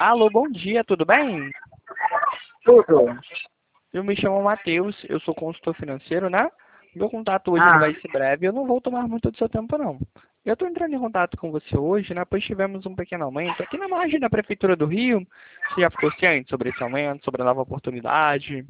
Alô, bom dia, tudo bem? Tudo. Eu me chamo Matheus, eu sou consultor financeiro, né? Meu contato hoje ele Ah, vai ser breve, eu não vou tomar muito do seu tempo, não. Eu estou entrando em contato com você hoje, né? Pois tivemos um pequeno aumento aqui na margem da Prefeitura do Rio. Você já ficou ciente sobre esse aumento, sobre a nova oportunidade?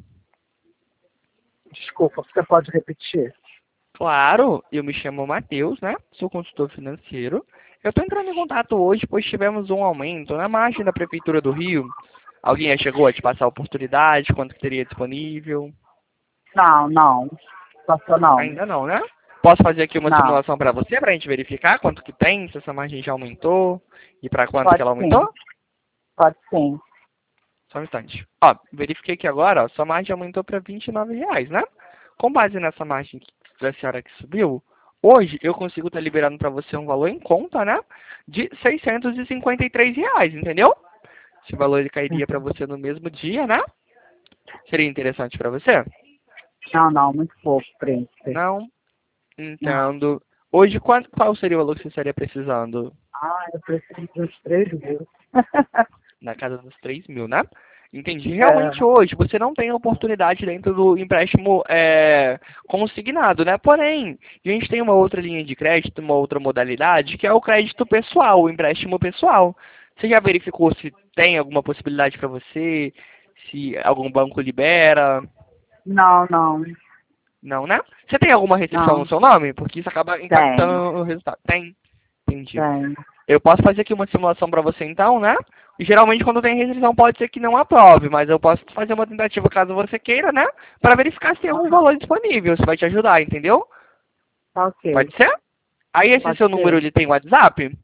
desculpa, você pode repetir? Claro, eu me chamo Matheus, né? Sou consultor financeiro. Eu estou entrando em contato hoje, pois tivemos um aumento na margem da Prefeitura do Rio. Alguém já chegou a te passar a oportunidade, quanto que teria disponível? Não. Passou não. Ainda não, né? Posso fazer aqui uma Não. simulação para você, para a gente verificar quanto que tem, se essa margem já aumentou e para quanto que Pode ela sim. aumentou? Pode sim. Só um instante. Ó, verifiquei aqui agora, ó, sua margem aumentou para R$ 29, né? Com base nessa margem da senhora que subiu, hoje eu consigo estar liberando para você um valor em conta, né? De R$ 653, entendeu? Esse valor ele cairia para você no mesmo dia, né? Seria interessante para você? Não, muito pouco, príncipe. Não? Não. Entendo. Hoje, qual seria o valor que você estaria precisando? Eu preciso de uns 3.000. Na casa dos 3.000, né? Entendi. É, Realmente hoje você não tem oportunidade dentro do empréstimo consignado, né? Porém, a gente tem uma outra linha de crédito, uma outra modalidade, que é o crédito pessoal, o empréstimo pessoal. Você já verificou se tem alguma possibilidade para você, se algum banco libera? não. Não, né? Você tem alguma restrição no Não. seu nome? Porque isso acaba Tem. impactando o resultado. Tem. Entendi. Tem. Eu posso fazer aqui uma simulação para você então, né? E geralmente quando tem restrição pode ser que não aprove, mas eu posso fazer uma tentativa caso você queira, né? Para verificar se tem algum valor disponível, se vai te ajudar, entendeu? Tá ok. Pode ser? Aí esse Pode seu número ser. ele tem WhatsApp?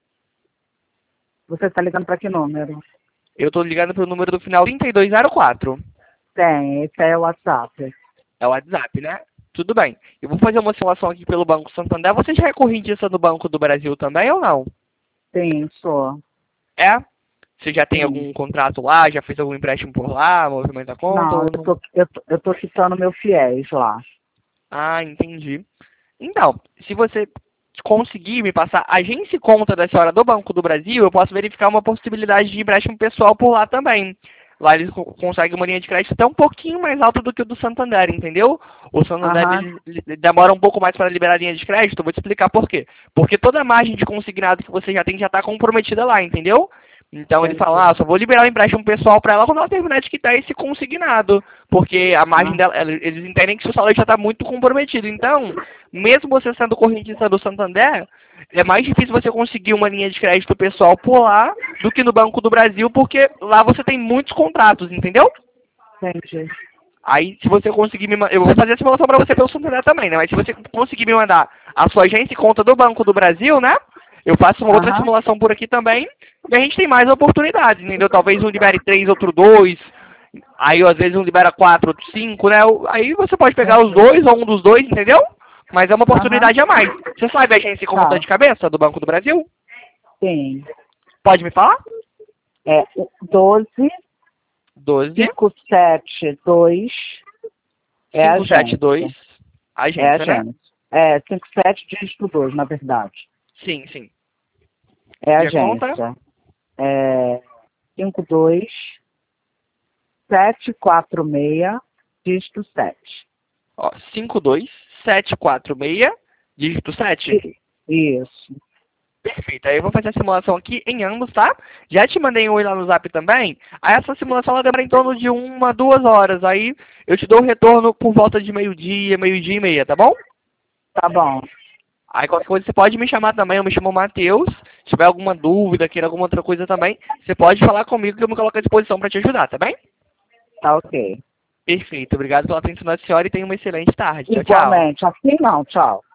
Você está ligando para que número? Eu tô ligando pro número do final 3204. Tem. Esse é o WhatsApp. É o WhatsApp, né? Tudo bem. Eu vou fazer uma simulação aqui pelo Banco Santander. Você já é correntista do Banco do Brasil também ou não? Sim, sou. É? Você já tem Sim. algum contrato lá? Já fez algum empréstimo por lá? Movimento da conta? Não, Ou não? eu tô quitando meu fiéis lá. Ah, entendi. Então, se você conseguir me passar agência e conta da senhora do Banco do Brasil, eu posso verificar uma possibilidade de empréstimo pessoal por lá também. Lá eles conseguem uma linha de crédito até um pouquinho mais alta do que o do Santander, entendeu? O Santander Aham. ele demora um pouco mais para liberar a linha de crédito, eu vou te explicar por quê. Porque toda a margem de consignado que você já tem já está comprometida lá, entendeu? Então ele Entendi. fala, ah, só vou liberar o empréstimo pessoal para ela quando ela terminar de quitar esse consignado. Porque a margem Ah, dela, eles entendem que o salário já está muito comprometido. Então, mesmo você sendo correntista do Santander, é mais difícil você conseguir uma linha de crédito pessoal por lá do que no Banco do Brasil, porque lá você tem muitos contratos, entendeu? entendi. Aí, se você conseguir eu vou fazer a simulação para você pelo Santander também, né? Mas se você conseguir me mandar a sua agência e conta do Banco do Brasil, né? Eu faço uma outra Aham. simulação por aqui também e a gente tem mais oportunidades, entendeu? Talvez um libere 3, outro 2, aí às vezes um libera 4, outro 5, né? Aí você pode pegar os Entendi. dois ou um dos dois, entendeu? Mas é uma Aham. oportunidade a mais. Você sabe a agência e conta Tá. de cabeça do Banco do Brasil? Sim. Pode me falar? É 12 12 572 é a agência. 572, É a agência, né? agência. É 57 dígito 2, na verdade. Sim, sim. É a E a conta? agência. É 52 746 dígito 7. Ó, 52746, dígito 7. Isso. Perfeito. Aí eu vou fazer a simulação aqui em ambos, tá? Já te mandei um oi lá no Zap também. Aí essa simulação ela demora em torno de 1 a 2 horas. Aí eu te dou o retorno por volta de meio-dia, meio-dia e meia, tá bom? Tá bom. Aí qualquer coisa você pode me chamar também, eu me chamo Matheus. Se tiver alguma dúvida, queira alguma outra coisa também, você pode falar comigo que eu me coloco à disposição para te ajudar, tá bem? Tá ok. Perfeito. Obrigado pela atenção da senhora e tenha uma excelente tarde. Tchau, tchau. Igualmente. Assim não. Tchau.